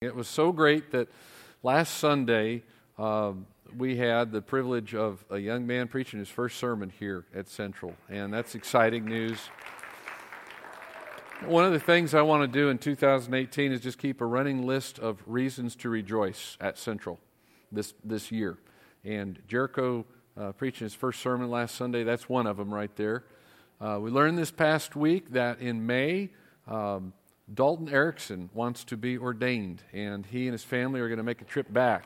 It was so great that last Sunday we had the privilege of a young man preaching his first sermon here at Central, and that's exciting news. One of the things I want to do in 2018 is just keep a running list of reasons to rejoice at Central this year. And Jericho preaching his first sermon last Sunday, that's one of them right there. We learned this past week that in May, Dalton Erickson wants to be ordained, and he and his family are going to make a trip back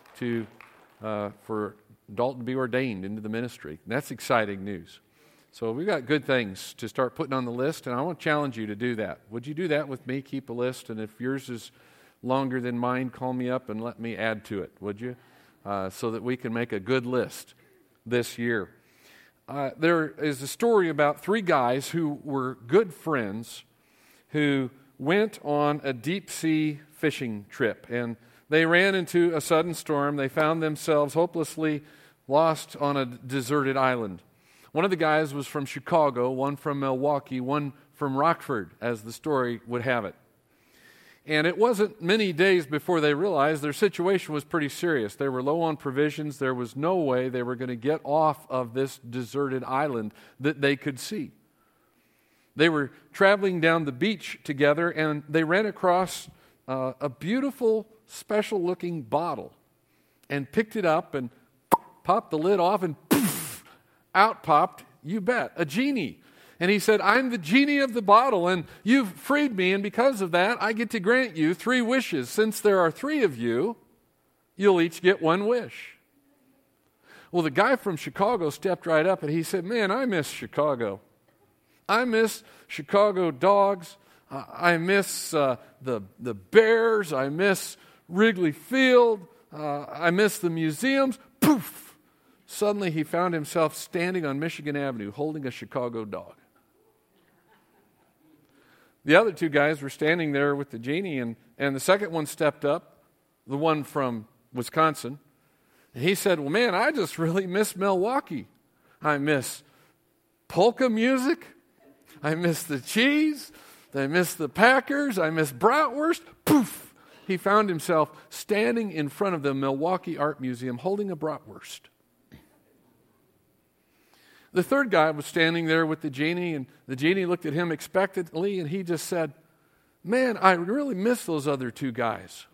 for Dalton to be ordained into the ministry. And that's exciting news. So we've got good things to start putting on the list, and I want to challenge you to do that. Would you do that with me? Keep a list, and if yours is longer than mine, call me up and let me add to it, would you? So that we can make a good list this year. There is a story about three guys who were good friends who went on a deep-sea fishing trip, and they ran into a sudden storm. They found themselves hopelessly lost on a deserted island. One of the guys was from Chicago, one from Milwaukee, one from Rockford, as the story would have it. And it wasn't many days before they realized their situation was pretty serious. They were low on provisions. There was no way they were going to get off of this deserted island that they could see. They were traveling down the beach together, and they ran across a beautiful, special-looking bottle and picked it up and popped the lid off, and poof, out popped, you bet, a genie. And he said, "I'm the genie of the bottle, and you've freed me, and because of that, I get to grant you 3 wishes. Since there are 3 of you, you'll each get 1 wish." Well, the guy from Chicago stepped right up, and he said, "Man, I miss Chicago. I miss Chicago dogs. I miss the Bears. I miss Wrigley Field. I miss the museums." Poof! Suddenly he found himself standing on Michigan Avenue holding a Chicago dog. The other 2 guys were standing there with the genie, and the second one stepped up, the one from Wisconsin, and he said, "Well, man, I just really miss Milwaukee. I miss polka music. I miss the cheese. I miss the Packers. I miss bratwurst." Poof! He found himself standing in front of the Milwaukee Art Museum holding a bratwurst. The third guy was standing there with the genie, and the genie looked at him expectantly, and he just said, "Man, I really miss those other 2 guys."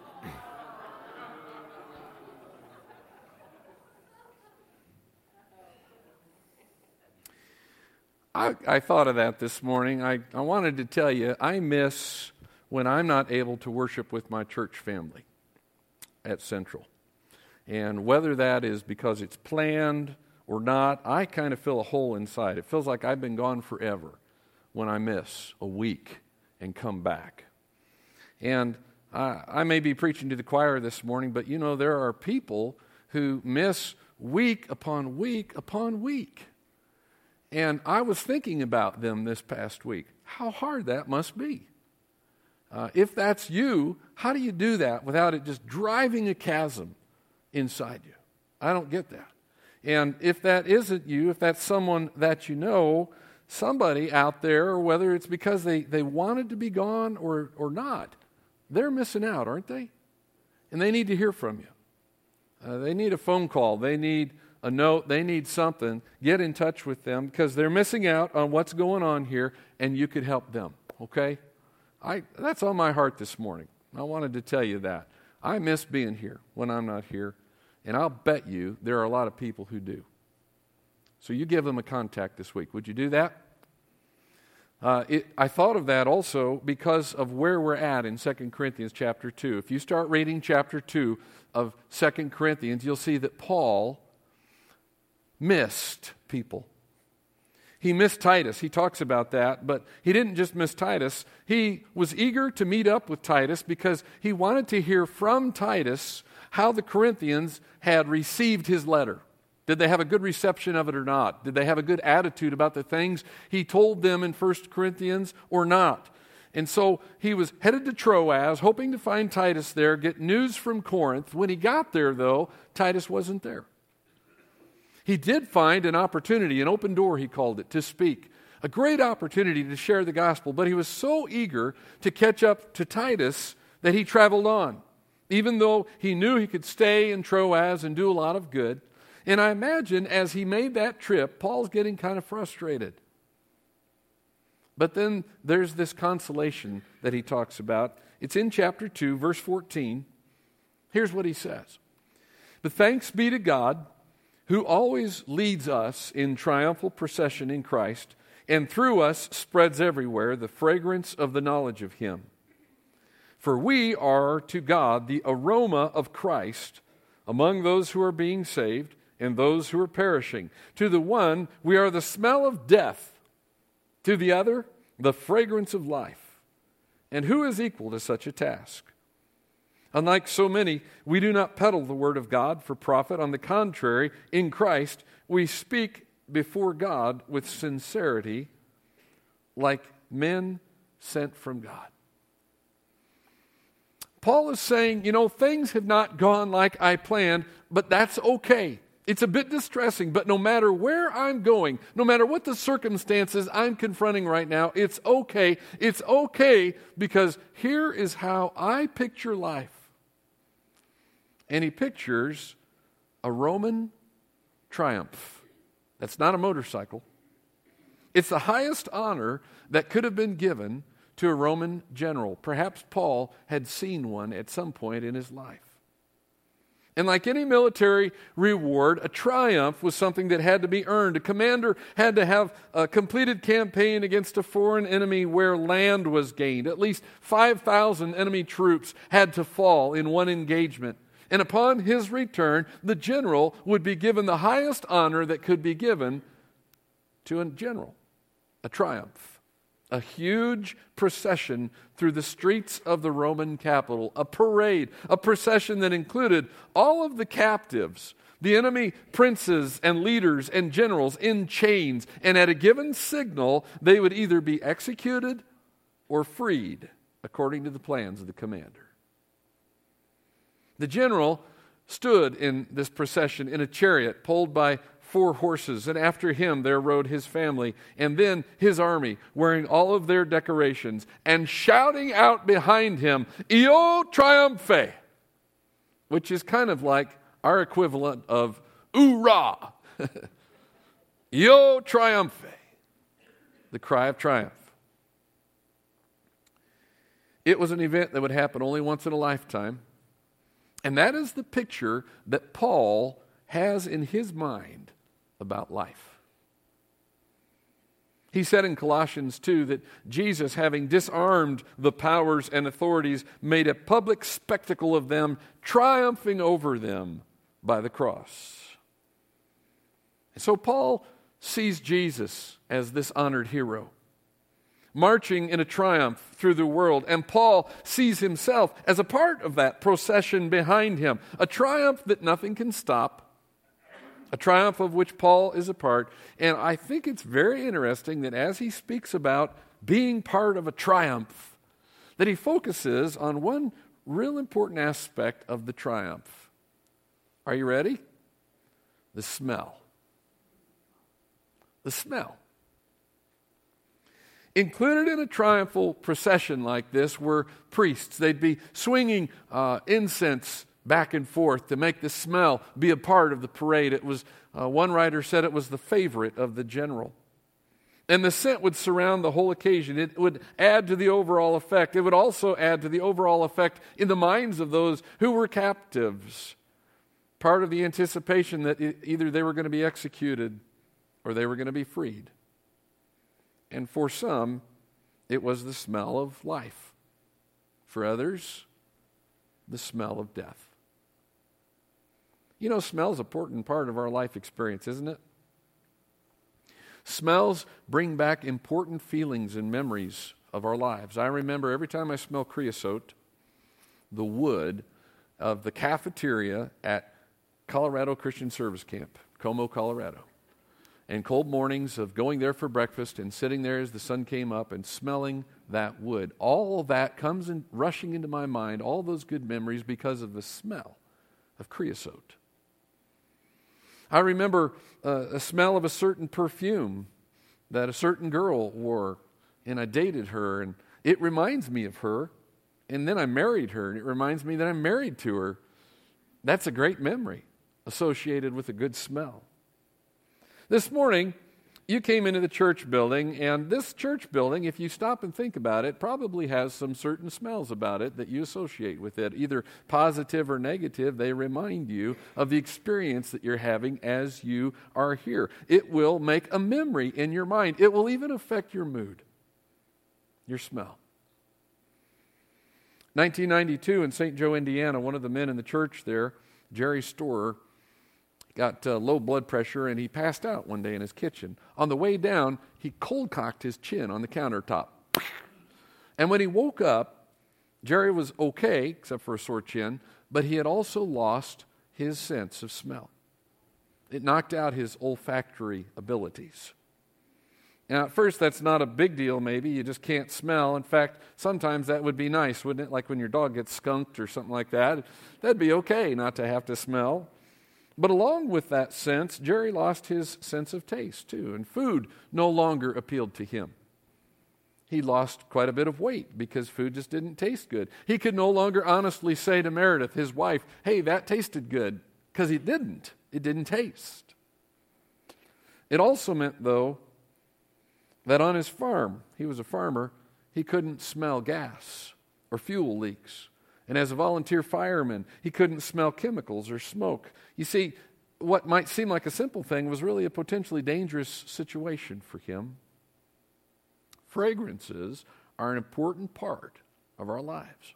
I thought of that this morning. I wanted to tell you, I miss when I'm not able to worship with my church family at Central. And whether that is because it's planned or not, I kind of feel a hole inside. It feels like I've been gone forever when I miss a week and come back. And I may be preaching to the choir this morning, but you know, there are people who miss week upon week upon week. And I was thinking about them this past week. How hard that must be. If that's you, how do you do that without it just driving a chasm inside you? I don't get that. And if that isn't you, if that's someone that you know, somebody out there, whether it's because they wanted to be gone or not, they're missing out, aren't they? And they need to hear from you. They need a phone call. They need a note. They need something. Get in touch with them because they're missing out on what's going on here, and you could help them, okay? That's on my heart this morning. I wanted to tell you that. I miss being here when I'm not here. And I'll bet you there are a lot of people who do. So you give them a contact this week. Would you do that? I thought of that also because of where we're at in 2 Corinthians chapter 2. If you start reading chapter 2 of 2 Corinthians, you'll see that Paul missed people. He missed Titus. He talks about that, but he didn't just miss Titus. He was eager to meet up with Titus because he wanted to hear from Titus how the Corinthians had received his letter. Did they have a good reception of it or not? Did they have a good attitude about the things he told them in 1 Corinthians or not? And so he was headed to Troas, hoping to find Titus there, get news from Corinth. When he got there, though, Titus wasn't there. He did find an opportunity, an open door, he called it, to speak. A great opportunity to share the gospel, but he was so eager to catch up to Titus that he traveled on, even though he knew he could stay in Troas and do a lot of good. And I imagine as he made that trip, Paul's getting kind of frustrated. But then there's this consolation that he talks about. It's in chapter 2, verse 14. Here's what he says. But thanks be to God, who always leads us in triumphal procession in Christ, and through us spreads everywhere the fragrance of the knowledge of him. For we are to God the aroma of Christ among those who are being saved and those who are perishing. To the one, we are the smell of death. To the other, the fragrance of life. And who is equal to such a task? Unlike so many, we do not peddle the word of God for profit. On the contrary, in Christ, we speak before God with sincerity, like men sent from God. Paul is saying, things have not gone like I planned, but that's okay. It's a bit distressing, but no matter where I'm going, no matter what the circumstances I'm confronting right now, it's okay. It's okay because here is how I picture life. And he pictures a Roman triumph. That's not a motorcycle. It's the highest honor that could have been given to a Roman general. Perhaps Paul had seen one at some point in his life. And like any military reward, a triumph was something that had to be earned. A commander had to have a completed campaign against a foreign enemy where land was gained. At least 5,000 enemy troops had to fall in one engagement. And upon his return, the general would be given the highest honor that could be given to a general, a triumph. A huge procession through the streets of the Roman capital, a parade, a procession that included all of the captives, the enemy princes and leaders and generals in chains, and at a given signal, they would either be executed or freed, according to the plans of the commander. The general stood in this procession in a chariot pulled by 4 horses, and after him there rode his family, and then his army, wearing all of their decorations, and shouting out behind him, Io triumphe, which is kind of like our equivalent of Oorah. Io triumphe, the cry of triumph. It was an event that would happen only once in a lifetime, and that is the picture that Paul has in his mind about life. He said in Colossians 2 that Jesus, having disarmed the powers and authorities, made a public spectacle of them, triumphing over them by the cross. And so Paul sees Jesus as this honored hero, marching in a triumph through the world. And Paul sees himself as a part of that procession behind him, a triumph that nothing can stop, a triumph of which Paul is a part. And I think it's very interesting that as he speaks about being part of a triumph, that he focuses on one real important aspect of the triumph. Are you ready? The smell. The smell. Included in a triumphal procession like this were priests. They'd be swinging incense back and forth to make the smell be a part of the parade. It was, one writer said it was the favorite of the general. And the scent would surround the whole occasion. It would add to the overall effect. It would also add to the overall effect in the minds of those who were captives. Part of the anticipation that either they were going to be executed or they were going to be freed. And for some, it was the smell of life. For others, the smell of death. Smell is an important part of our life experience, isn't it? Smells bring back important feelings and memories of our lives. I remember every time I smell creosote, the wood of the cafeteria at Colorado Christian Service Camp, Como, Colorado. And cold mornings of going there for breakfast and sitting there as the sun came up and smelling that wood. All of that comes in, rushing into my mind, all those good memories because of the smell of creosote. I remember a smell of a certain perfume that a certain girl wore, and I dated her, and it reminds me of her. And then I married her, and it reminds me that I'm married to her. That's a great memory associated with a good smell. This morning, you came into the church building, and this church building, if you stop and think about it, probably has some certain smells about it that you associate with it. Either positive or negative, they remind you of the experience that you're having as you are here. It will make a memory in your mind. It will even affect your mood, your smell. 1992 in St. Joe, Indiana, one of the men in the church there, Jerry Storer, got low blood pressure, and he passed out one day in his kitchen. On the way down, he cold-cocked his chin on the countertop. And when he woke up, Jerry was okay, except for a sore chin, but he had also lost his sense of smell. It knocked out his olfactory abilities. Now, at first, that's not a big deal, maybe. You just can't smell. In fact, sometimes that would be nice, wouldn't it? Like when your dog gets skunked or something like that. That'd be okay not to have to smell. But along with that sense, Jerry lost his sense of taste, too, and food no longer appealed to him. He lost quite a bit of weight because food just didn't taste good. He could no longer honestly say to Meredith, his wife, hey, that tasted good, because he didn't. It didn't taste. It also meant, though, that on his farm, he was a farmer, he couldn't smell gas or fuel leaks. And as a volunteer fireman, he couldn't smell chemicals or smoke. You see, what might seem like a simple thing was really a potentially dangerous situation for him. Fragrances are an important part of our lives.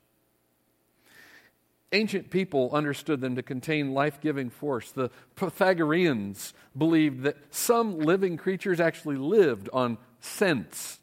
Ancient people understood them to contain life-giving force. The Pythagoreans believed that some living creatures actually lived on scents.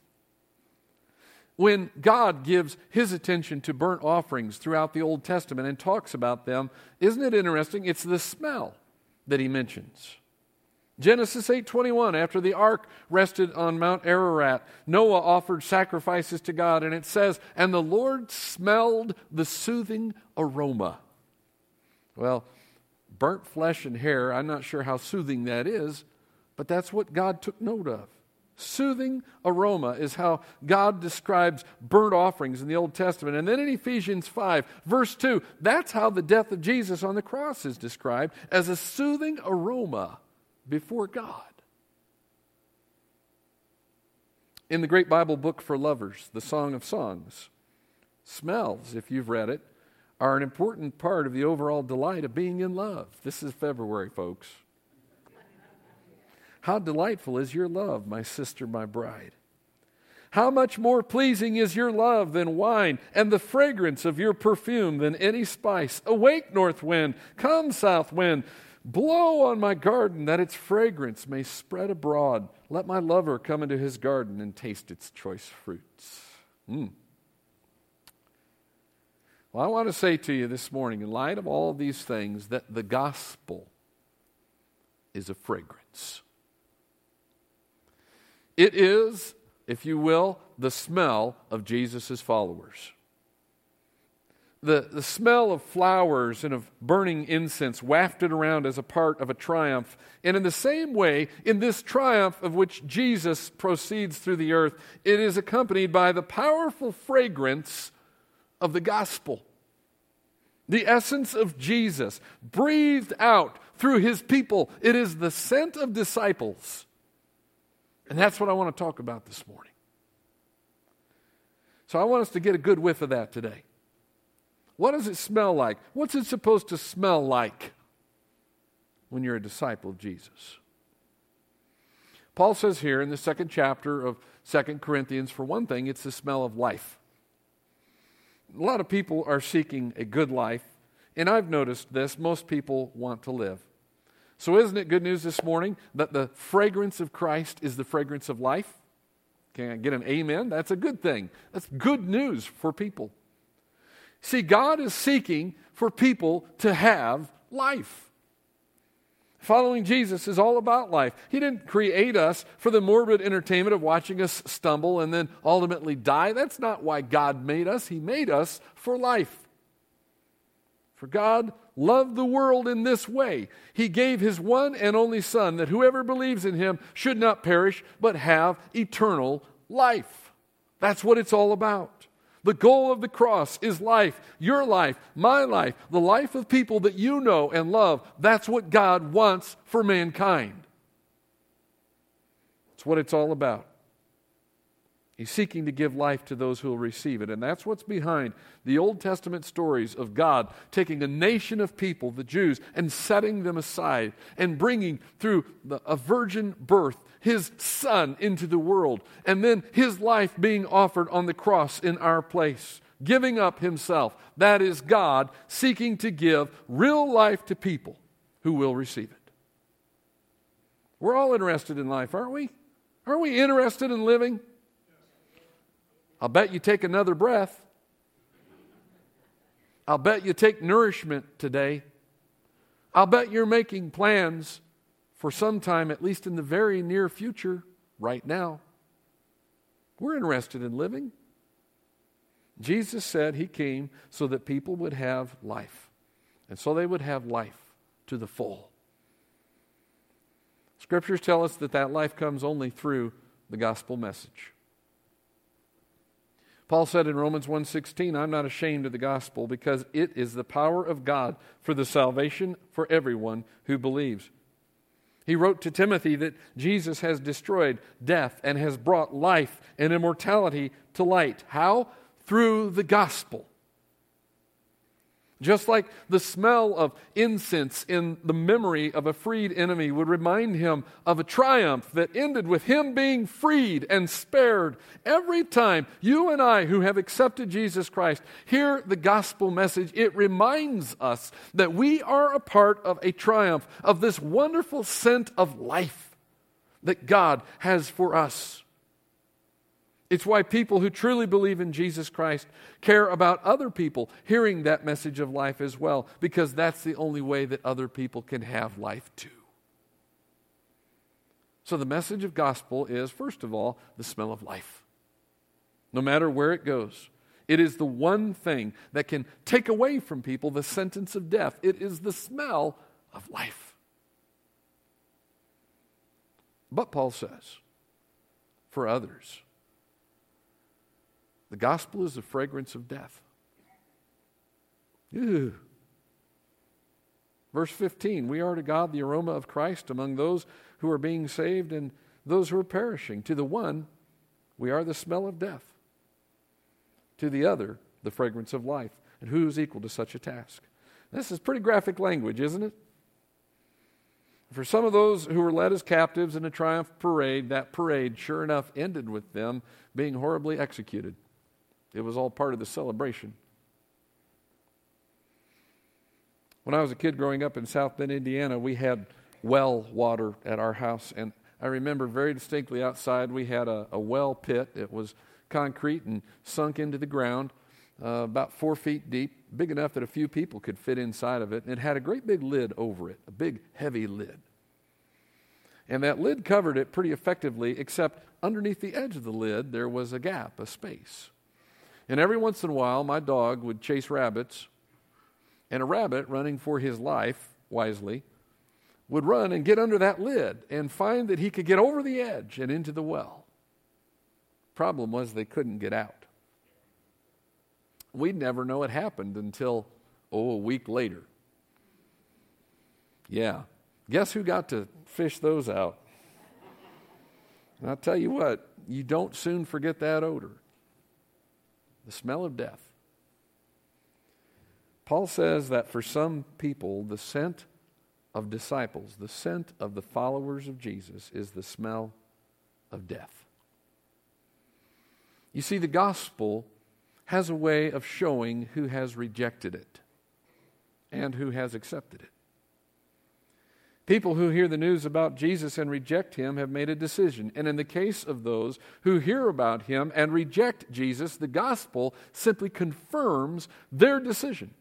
When God gives his attention to burnt offerings throughout the Old Testament and talks about them, isn't it interesting? It's the smell that he mentions. Genesis 8:21, after the ark rested on Mount Ararat, Noah offered sacrifices to God, and it says, and the Lord smelled the soothing aroma. Well, burnt flesh and hair, I'm not sure how soothing that is, but that's what God took note of. Soothing aroma is how God describes burnt offerings in the Old Testament. And then in Ephesians 5, verse 2, that's how the death of Jesus on the cross is described, as a soothing aroma before God. In the great Bible book for lovers, the Song of Songs, smells, if you've read it, are an important part of the overall delight of being in love. This is February, folks. How delightful is your love, my sister, my bride. How much more pleasing is your love than wine, and the fragrance of your perfume than any spice. Awake, north wind, come, south wind, blow on my garden that its fragrance may spread abroad. Let my lover come into his garden and taste its choice fruits. Well, I want to say to you this morning, in light of all of these things, that the gospel is a fragrance. It is, if you will, the smell of Jesus' followers. The smell of flowers and of burning incense wafted around as a part of a triumph. And in the same way, in this triumph of which Jesus proceeds through the earth, it is accompanied by the powerful fragrance of the gospel. The essence of Jesus, breathed out through his people. It is the scent of disciples. And that's what I want to talk about this morning. So I want us to get a good whiff of that today. What does it smell like? What's it supposed to smell like when you're a disciple of Jesus? Paul says here in the second chapter of 2 Corinthians, for one thing, it's the smell of life. A lot of people are seeking a good life, and I've noticed this, most people want to live. So isn't it good news this morning that the fragrance of Christ is the fragrance of life? Can I get an amen? That's a good thing. That's good news for people. See, God is seeking for people to have life. Following Jesus is all about life. He didn't create us for the morbid entertainment of watching us stumble and then ultimately die. That's not why God made us. He made us for life. For God loved the world in this way. He gave his one and only Son, that whoever believes in him should not perish, but have eternal life. That's what it's all about. The goal of the cross is life, your life, my life, the life of people that you know and love. That's what God wants for mankind. It's what it's all about. He's seeking to give life to those who will receive it. And that's what's behind the Old Testament stories of God taking a nation of people, the Jews, and setting them aside and bringing through a virgin birth His Son into the world. And then His life being offered on the cross in our place, giving up Himself. That is God seeking to give real life to people who will receive it. We're all interested in life, aren't we? Aren't we interested in living? I'll bet you take another breath. I'll bet you take nourishment today. I'll bet you're making plans for some time, at least in the very near future, right now. We're interested in living. Jesus said He came so that people would have life, and so they would have life to the full. Scriptures tell us that that life comes only through the gospel message. Paul said in Romans 1:16, I'm not ashamed of the gospel because it is the power of God for the salvation for everyone who believes. He wrote to Timothy that Jesus has destroyed death and has brought life and immortality to light. How? Through the gospel. Just like the smell of incense in the memory of a freed enemy would remind him of a triumph that ended with him being freed and spared. Every time you and I who have accepted Jesus Christ hear the gospel message, it reminds us that we are a part of a triumph, of this wonderful scent of life that God has for us. It's why people who truly believe in Jesus Christ care about other people hearing that message of life as well, because that's the only way that other people can have life too. So the message of gospel is, first of all, the smell of life. No matter where it goes, it is the one thing that can take away from people the sentence of death. It is the smell of life. But Paul says, for others, the gospel is the fragrance of death. Ew. Verse 15, we are to God the aroma of Christ among those who are being saved and those who are perishing. To the one, we are the smell of death. To the other, the fragrance of life. And who is equal to such a task? This is pretty graphic language, isn't it? For some of those who were led as captives in a triumph parade, that parade, sure enough, ended with them being horribly executed. It was all part of the celebration. When I was a kid growing up in South Bend, Indiana, we had well water at our house. And I remember very distinctly outside we had a well pit. It was concrete and sunk into the ground, about 4 feet deep, big enough that a few people could fit inside of it. And it had a great big lid over it, a big, heavy lid. And that lid covered it pretty effectively, except underneath the edge of the lid there was a gap, a space. And every once in a while, my dog would chase rabbits, and a rabbit, running for his life, wisely, would run and get under that lid and find that he could get over the edge and into the well. Problem was they couldn't get out. We'd never know it happened until, a week later. Yeah. Guess who got to fish those out? And I'll tell you what, you don't soon forget that odor. The smell of death. Paul says that for some people, the scent of disciples, the scent of the followers of Jesus is the smell of death. You see, the gospel has a way of showing who has rejected it and who has accepted it. People who hear the news about Jesus and reject Him have made a decision. And in the case of those who hear about Him and reject Jesus, the gospel simply confirms their decision.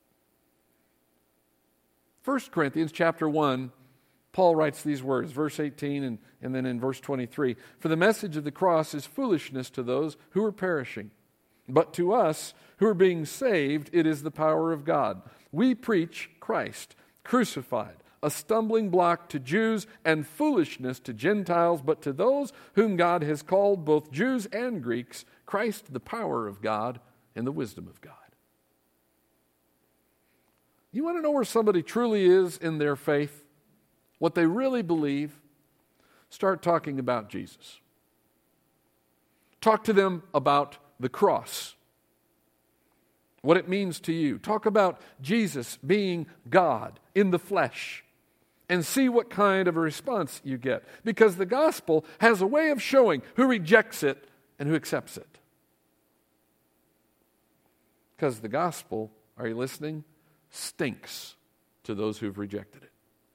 1 Corinthians chapter 1, Paul writes these words, verse 18 and then in verse 23. For the message of the cross is foolishness to those who are perishing. But to us who are being saved, it is the power of God. We preach Christ crucified, a stumbling block to Jews and foolishness to Gentiles, but to those whom God has called, both Jews and Greeks, Christ the power of God and the wisdom of God. You want to know where somebody truly is in their faith, what they really believe? Start talking about Jesus. Talk to them about the cross, what it means to you. Talk about Jesus being God in the flesh, and see what kind of a response you get. Because the gospel has a way of showing who rejects it and who accepts it. Because the gospel, are you listening, stinks to those who've rejected it.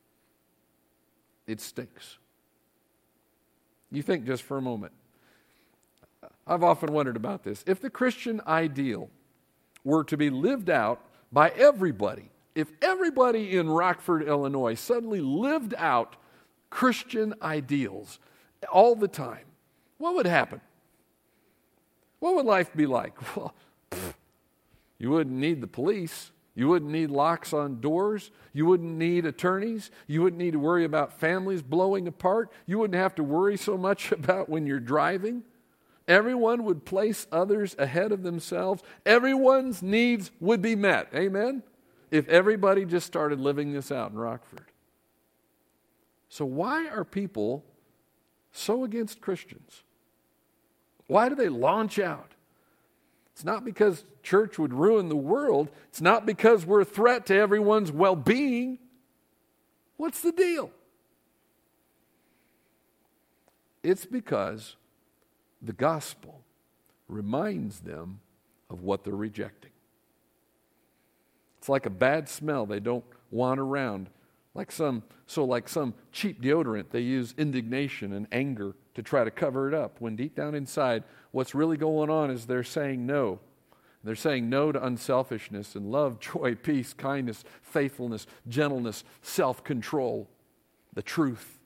It stinks. You think just for a moment. I've often wondered about this. If the Christian ideal were to be lived out by everybody, if everybody in Rockford, Illinois suddenly lived out Christian ideals all the time, what would happen? What would life be like? Well, you wouldn't need the police. You wouldn't need locks on doors. You wouldn't need attorneys. You wouldn't need to worry about families blowing apart. You wouldn't have to worry so much about when you're driving. Everyone would place others ahead of themselves. Everyone's needs would be met. Amen? If everybody just started living this out in Rockford. So why are people so against Christians? Why do they launch out? It's not because church would ruin the world. It's not because we're a threat to everyone's well-being. What's the deal? It's because the gospel reminds them of what they're rejecting. It's like a bad smell they don't want around. Like some cheap deodorant, they use indignation and anger to try to cover it up, when deep down inside, what's really going on is they're saying no. They're saying no to unselfishness and love, joy, peace, kindness, faithfulness, gentleness, self-control, the truth.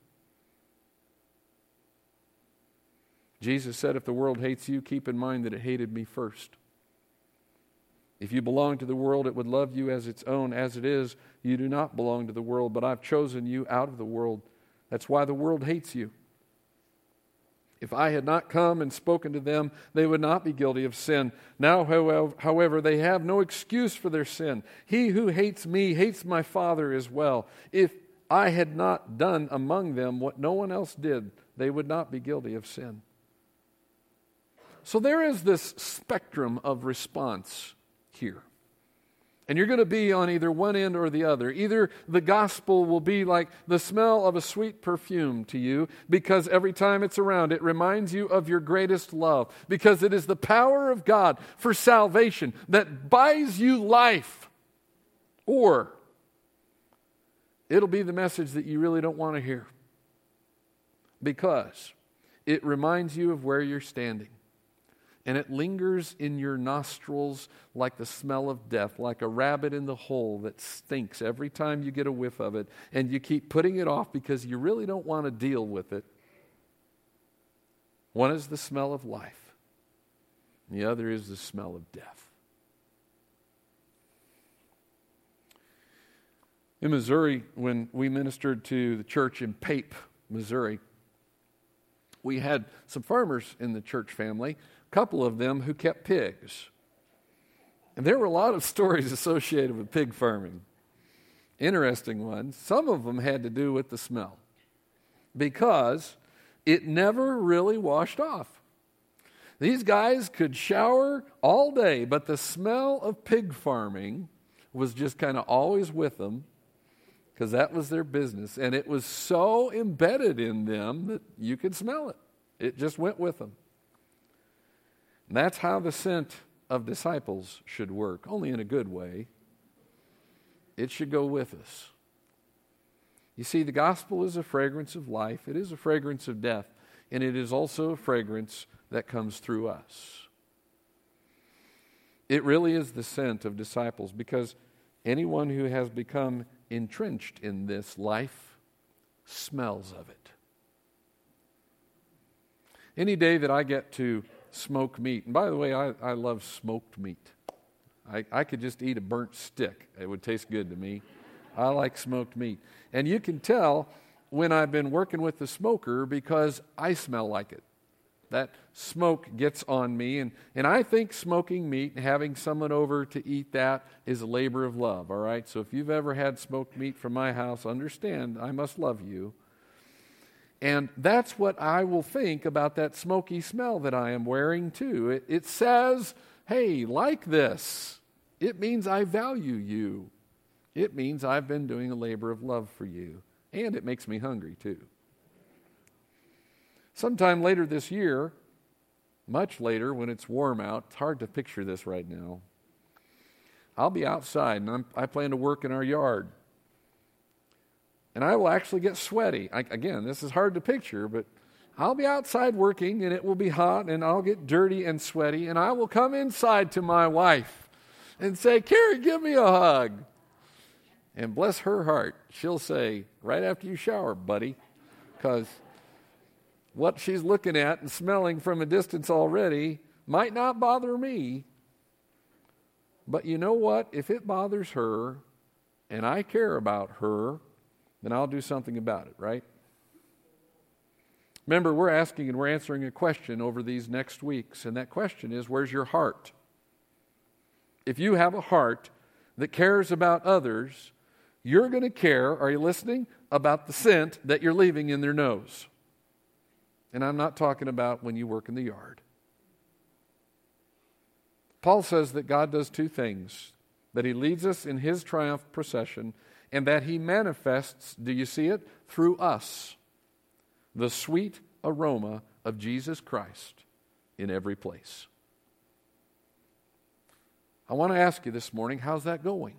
Jesus said, if the world hates you, keep in mind that it hated me first. If you belong to the world, it would love you as its own. As it is, you do not belong to the world, but I've chosen you out of the world. That's why the world hates you. If I had not come and spoken to them, they would not be guilty of sin. Now, however, they have no excuse for their sin. He who hates me hates my Father as well. If I had not done among them what no one else did, they would not be guilty of sin. So there is this spectrum of response here. And you're going to be on either one end or the other. Either the gospel will be like the smell of a sweet perfume to you, because every time it's around, it reminds you of your greatest love, because it is the power of God for salvation that buys you life. Or it'll be the message that you really don't want to hear, because it reminds you of where you're standing. And it lingers in your nostrils like the smell of death, like a rabbit in the hole that stinks every time you get a whiff of it, and you keep putting it off because you really don't want to deal with it. One is the smell of life, and the other is the smell of death. In Missouri, when we ministered to the church in Pape, Missouri, we had some farmers in the church family, a couple of them who kept pigs. And there were a lot of stories associated with pig farming. Interesting ones. Some of them had to do with the smell, because it never really washed off. These guys could shower all day, but the smell of pig farming was just kind of always with them, because that was their business. And it was so embedded in them that you could smell it. It just went with them. And that's how the scent of disciples should work, only in a good way. It should go with us. You see, the gospel is a fragrance of life. It is a fragrance of death. And it is also a fragrance that comes through us. It really is the scent of disciples, because anyone who has become entrenched in this life smells of it. Any day that I get to smoke meat, and by the way, I love smoked meat. I could just eat a burnt stick. It would taste good to me. I like smoked meat. And you can tell when I've been working with the smoker, because I smell like it. That smoke gets on me, and I think smoking meat and having someone over to eat that is a labor of love, all right? So if you've ever had smoked meat from my house, understand I must love you. And that's what I will think about that smoky smell that I am wearing too. It says, hey, like this. It means I value you. It means I've been doing a labor of love for you. And it makes me hungry too. Sometime later this year, much later when it's warm out, it's hard to picture this right now, I'll be outside and I plan to work in our yard. And I will actually get sweaty. Again, this is hard to picture, but I'll be outside working and it will be hot and I'll get dirty and sweaty and I will come inside to my wife and say, Carrie, give me a hug. And bless her heart, she'll say, right after you shower, buddy, because what she's looking at and smelling from a distance already might not bother me. But you know what? If it bothers her and I care about her, then I'll do something about it, right? Remember, we're asking and we're answering a question over these next weeks, and that question is, where's your heart? If you have a heart that cares about others, you're going to care, are you listening, about the scent that you're leaving in their nose. And I'm not talking about when you work in the yard. Paul says that God does two things, that he leads us in his triumph procession, and that he manifests, do you see it, through us, the sweet aroma of Jesus Christ in every place. I want to ask you this morning, how's that going?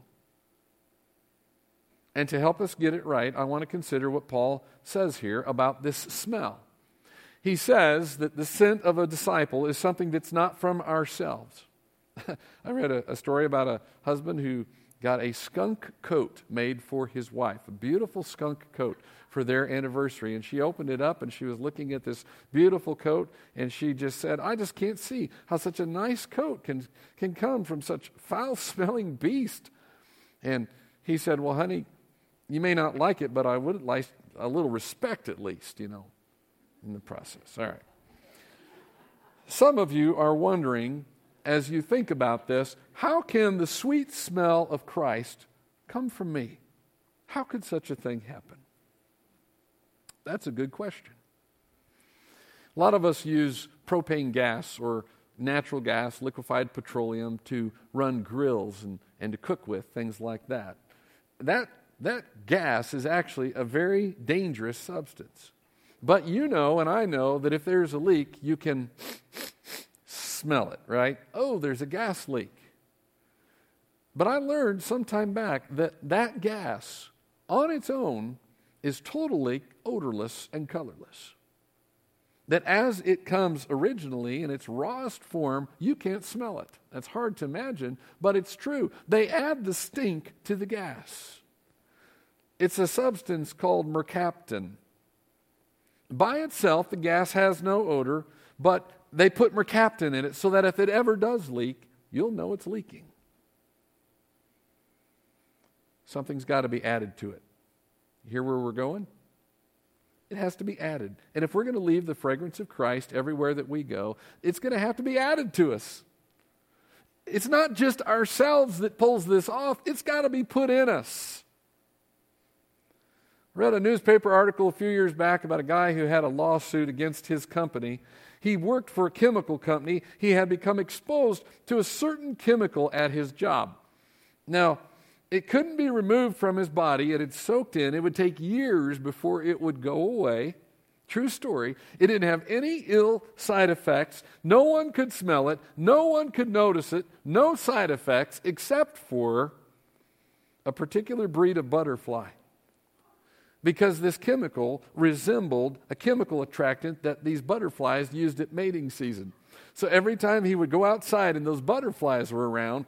And to help us get it right, I want to consider what Paul says here about this smell. He says that the scent of a disciple is something that's not from ourselves. I read a story about a husband who got a skunk coat made for his wife, a beautiful skunk coat for their anniversary. And she opened it up and she was looking at this beautiful coat and she just said, I just can't see how such a nice coat can come from such foul-smelling beast. And he said, well, honey, you may not like it, but I would like a little respect at least, in the process. All right. Some of you are wondering, as you think about this, how can the sweet smell of Christ come from me? How could such a thing happen? That's a good question. A lot of us use propane gas or natural gas, liquefied petroleum to run grills and to cook with, things like that. That gas is actually a very dangerous substance. But you know and I know that if there's a leak, you can smell it, right? Oh, there's a gas leak. But I learned some time back that gas on its own is totally odorless and colorless. That as it comes originally in its rawest form, you can't smell it. That's hard to imagine, but it's true. They add the stink to the gas. It's a substance called mercaptan. By itself, the gas has no odor, but they put mercaptan in it so that if it ever does leak, you'll know it's leaking. Something's got to be added to it. You hear where we're going? It has to be added. And if we're going to leave the fragrance of Christ everywhere that we go, it's going to have to be added to us. It's not just ourselves that pulls this off. It's got to be put in us. I read a newspaper article a few years back about a guy who had a lawsuit against his company. He worked for a chemical company. He had become exposed to a certain chemical at his job. Now, it couldn't be removed from his body. It had soaked in. It would take years before it would go away. True story. It didn't have any ill side effects. No one could smell it. No one could notice it. No side effects except for a particular breed of butterfly. Because this chemical resembled a chemical attractant that these butterflies used at mating season. So every time he would go outside and those butterflies were around,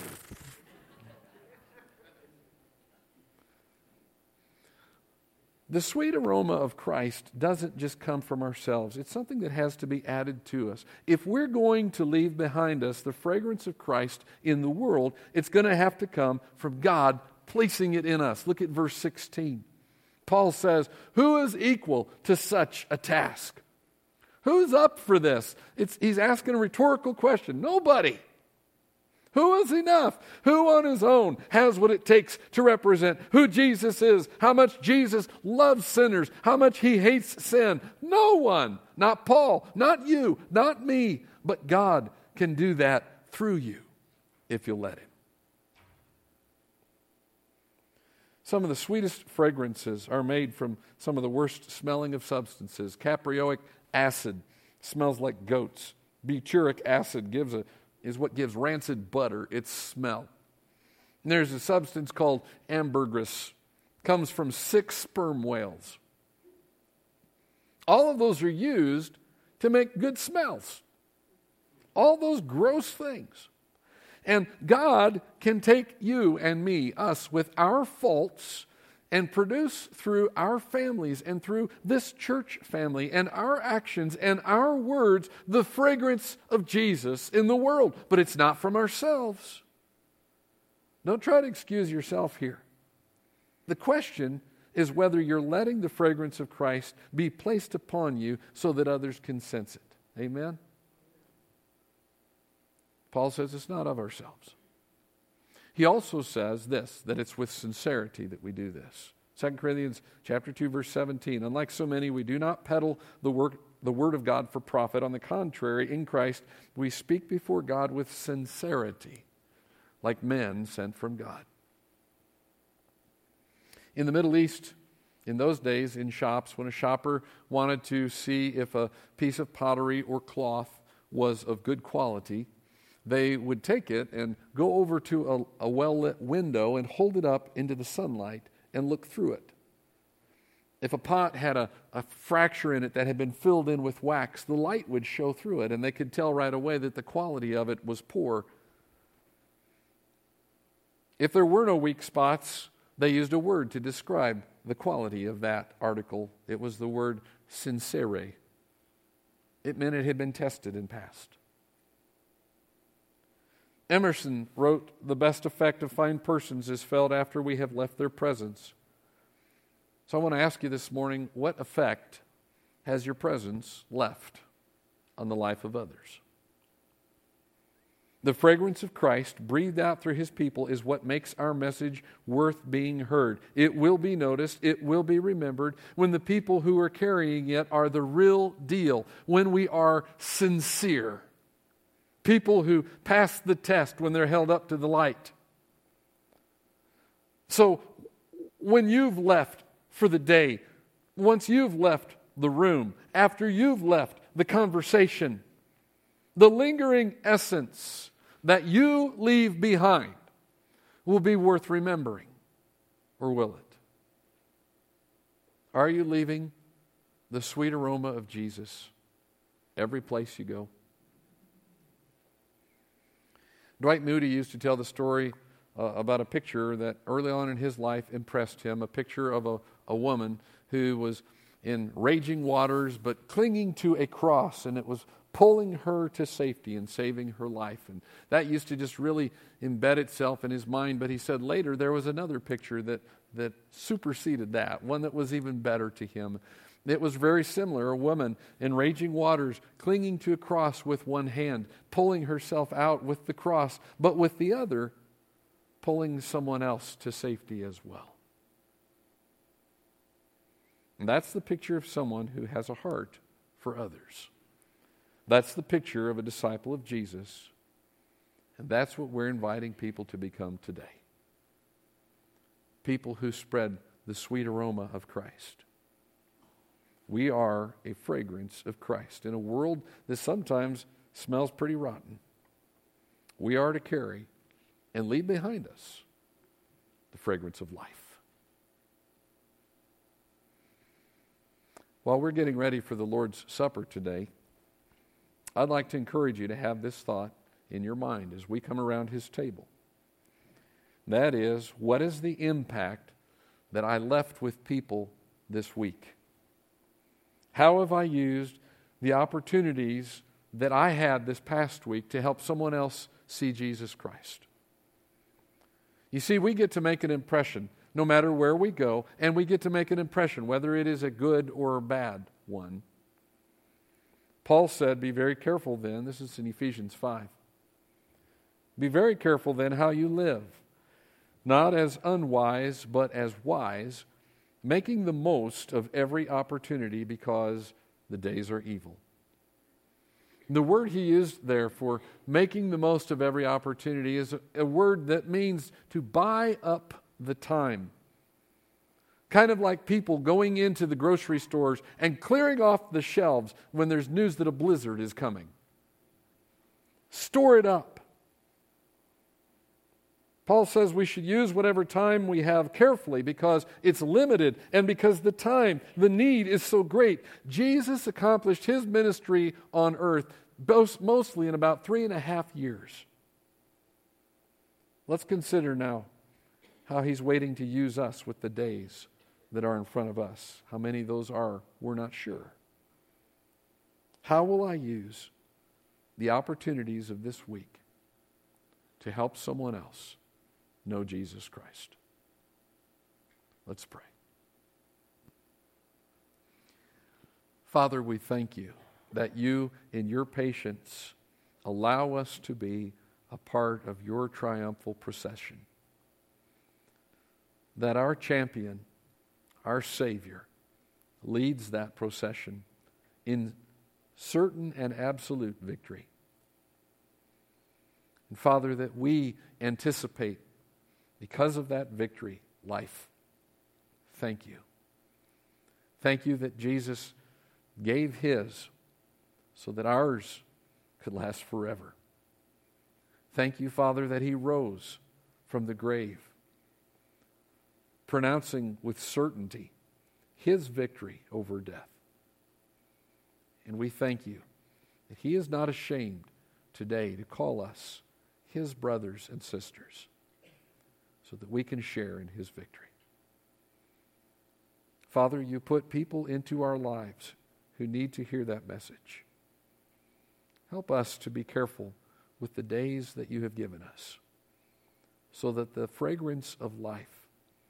the sweet aroma of Christ doesn't just come from ourselves. It's something that has to be added to us. If we're going to leave behind us the fragrance of Christ in the world, it's going to have to come from God placing it in us. Look at verse 16. Paul says, who is equal to such a task? Who's up for this? He's asking a rhetorical question. Nobody. Who is enough? Who on his own has what it takes to represent who Jesus is, how much Jesus loves sinners, how much he hates sin? No one. Not Paul, not you, not me, but God can do that through you if you'll let him. Some of the sweetest fragrances are made from some of the worst smelling of substances. Caprioic acid smells like goats. Butyric acid is what gives rancid butter its smell. And there's a substance called ambergris. Comes from 6 sperm whales. All of those are used to make good smells. All those gross things. And God can take you and me, us, with our faults and produce through our families and through this church family and our actions and our words the fragrance of Jesus in the world. But it's not from ourselves. Don't try to excuse yourself here. The question is whether you're letting the fragrance of Christ be placed upon you so that others can sense it. Amen? Paul says it's not of ourselves. He also says this, that it's with sincerity that we do this. 2 Corinthians chapter 2, verse 17. Unlike so many, we do not peddle the word of God for profit. On the contrary, in Christ, we speak before God with sincerity, like men sent from God. In the Middle East, in those days, in shops, when a shopper wanted to see if a piece of pottery or cloth was of good quality, they would take it and go over to a well-lit window and hold it up into the sunlight and look through it. If a pot had a fracture in it that had been filled in with wax, the light would show through it, and they could tell right away that the quality of it was poor. If there were no weak spots, they used a word to describe the quality of that article. It was the word sincere. It meant it had been tested and passed. Emerson wrote, "The best effect of fine persons is felt after we have left their presence." So I want to ask you this morning, what effect has your presence left on the life of others? The fragrance of Christ breathed out through his people is what makes our message worth being heard. It will be noticed, it will be remembered when the people who are carrying it are the real deal, when we are sincere. People who pass the test when they're held up to the light. So when you've left for the day, once you've left the room, after you've left the conversation, the lingering essence that you leave behind will be worth remembering, or will it? Are you leaving the sweet aroma of Jesus every place you go? Dwight Moody used to tell the story about a picture that early on in his life impressed him, a picture of a woman who was in raging waters but clinging to a cross, and it was pulling her to safety and saving her life. And that used to just really embed itself in his mind. But he said later there was another picture that superseded that, one that was even better to him. It was very similar, a woman in raging waters, clinging to a cross with one hand, pulling herself out with the cross, but with the other, pulling someone else to safety as well. And that's the picture of someone who has a heart for others. That's the picture of a disciple of Jesus. And that's what we're inviting people to become today. People who spread the sweet aroma of Christ. We are a fragrance of Christ in a world that sometimes smells pretty rotten. We are to carry and leave behind us the fragrance of life. While we're getting ready for the Lord's Supper today, I'd like to encourage you to have this thought in your mind as we come around his table. That is, what is the impact that I left with people this week? How have I used the opportunities that I had this past week to help someone else see Jesus Christ? You see, we get to make an impression no matter where we go, and we get to make an impression, whether it is a good or a bad one. Paul said, be very careful then, this is in Ephesians 5, be very careful then how you live, not as unwise, but as wise, making the most of every opportunity because the days are evil. The word he used there for making the most of every opportunity is a word that means to buy up the time. Kind of like people going into the grocery stores and clearing off the shelves when there's news that a blizzard is coming. Store it up. Paul says we should use whatever time we have carefully because it's limited and because the need is so great. Jesus accomplished his ministry on earth mostly in about 3.5 years. Let's consider now how he's waiting to use us with the days that are in front of us. How many those are, we're not sure. How will I use the opportunities of this week to help someone else know Jesus Christ? Let's pray. Father, we thank you that you, in your patience, allow us to be a part of your triumphal procession. That our champion, our Savior, leads that procession in certain and absolute victory. And Father, that we anticipate, because of that victory, life. Thank you. Thank you that Jesus gave his so that ours could last forever. Thank you, Father, that he rose from the grave, pronouncing with certainty his victory over death. And we thank you that he is not ashamed today to call us his brothers and sisters so that we can share in his victory. Father, you put people into our lives who need to hear that message. Help us to be careful with the days that you have given us so that the fragrance of life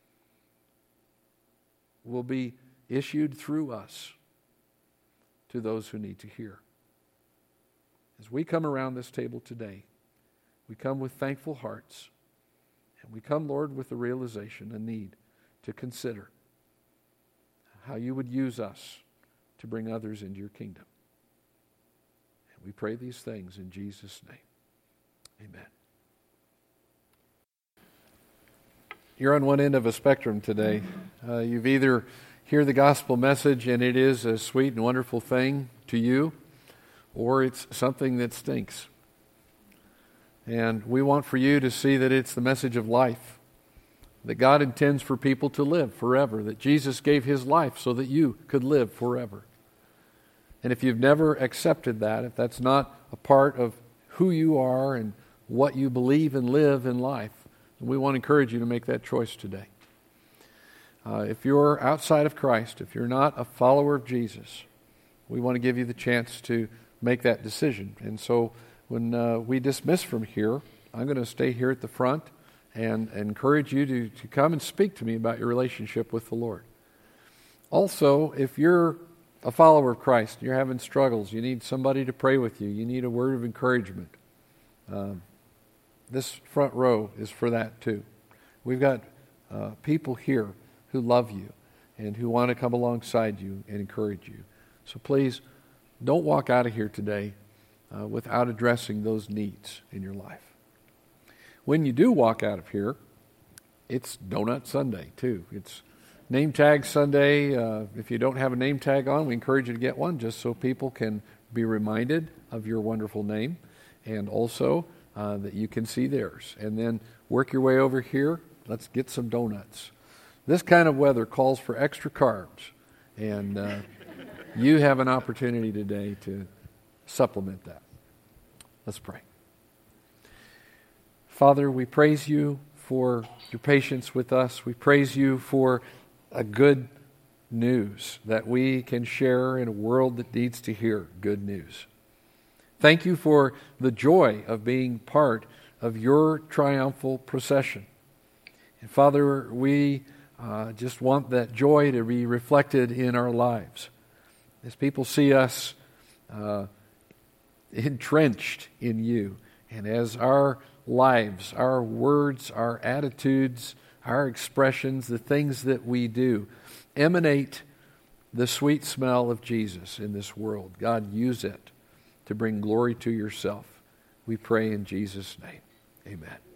will be issued through us to those who need to hear. As we come around this table today, we come with thankful hearts, and we come, Lord, with the realization, a need to consider how you would use us to bring others into your kingdom. And we pray these things in Jesus' name. Amen. You're on one end of a spectrum today. You've either hear the gospel message and it is a sweet and wonderful thing to you, or it's something that stinks. And we want for you to see that it's the message of life, that God intends for people to live forever, that Jesus gave his life so that you could live forever. And if you've never accepted that, if that's not a part of who you are and what you believe and live in life, we want to encourage you to make that choice today. If you're outside of Christ, if you're not a follower of Jesus, we want to give you the chance to make that decision. And so when we dismiss from here, I'm going to stay here at the front and encourage you to come and speak to me about your relationship with the Lord. Also, if you're a follower of Christ, you're having struggles, you need somebody to pray with you, you need a word of encouragement, this front row is for that too. We've got people here who love you and who want to come alongside you and encourage you. So please, don't walk out of here today without addressing those needs in your life. When you do walk out of here, it's Donut Sunday too. It's Name Tag Sunday. If you don't have a name tag on, we encourage you to get one just so people can be reminded of your wonderful name, and also that you can see theirs. And then work your way over here. Let's get some donuts. This kind of weather calls for extra carbs, and you have an opportunity today to supplement that. Let's pray. Father, we praise you for your patience with us. We praise you for a good news that we can share in a world that needs to hear good news. Thank you for the joy of being part of your triumphal procession. And Father, we just want that joy to be reflected in our lives. As people see us entrenched in you. And as our lives, our words, our attitudes, our expressions, the things that we do emanate the sweet smell of Jesus in this world, God, use it to bring glory to yourself. We pray in Jesus' name. Amen.